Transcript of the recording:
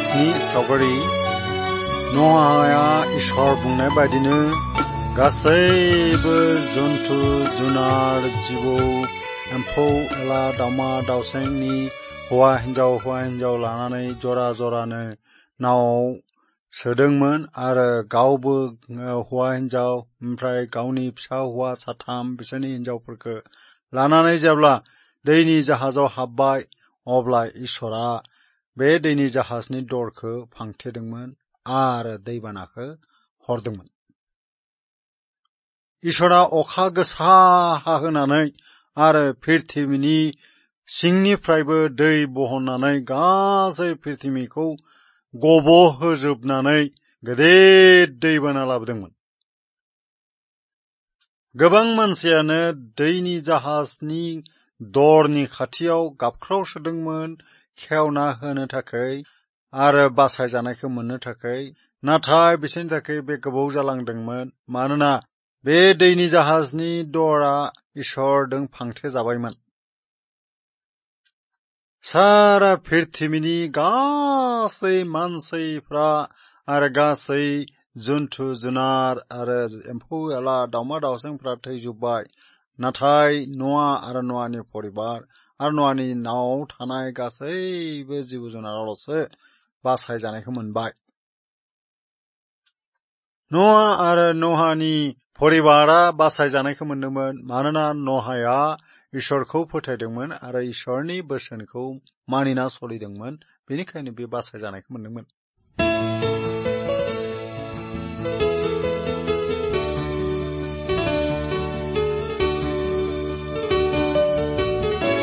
समाजनि सावगारि न'आया इसोर बुंनाय बायदिनो गासैबो जन्थु जुनार जिबौ एम्फौ एला दाउमा दाउसेंनि हौवा हिन्जाव लानानै जरा जरानो नावआव सोदोंमोन आरो गावबो हौवा हिन्जाव ओमफ्राय गावनि फिसा हौवा साथाम बिसोरनि हिन्जावफोरखौ लानानै जेब्ला दैनि जाहाजाव हाबबाय अब्ला इसोरा बे दैनि जाहाजनि दरखौ फांथेदोंमोन आरो दैबानाखौ हरदोंमोन। इसोरा अखा गोसा हाहोनानै आरो पृथ्वीनि सिंनिफ्रायबो दै बहननानै गासै पृथ्वीखौ गब'होजोबनानै गिदिर दैबाना लाबोदोंमोन। गोबां मानसियानो दैनि जाहाजनि दरनि खाथियाव गाबख्रावसोदोंमोन खेवना होनो थाखाय आरो बासायजानायखौ मोननो थाखाय, नाथाय बिसोरनि थाखाय बे गोबाव जालांदोंमोन मानोना बे दैनि जाहाजनि दरा इसोरजों फांथे जाबायमोन। सारा पृथ्वीनि गासै मानसिफ्रा आरो गासै जन्थु जुनार आरो एम्फौ एला दाउमा दाउसेंफ्रा थैजोब्बाय, नाथाय न'आ आरो न'आनि परिबार आरो न'आनि नावआव थानाय गासैबो जिब जुनाराल'सो बासायजानायखौ मोनबाय। न'आ आरो न'हानि परिबारा बासायजानायखौ मोनदोंमोन मानोना न'हाया इसोरखौ फोथायदोंमोन आरो इसोरनि बोसोनखौ मानिना सोलिदोंमोन, बेनिखायनो बे बासायजानायखौ मोनदोंमोन।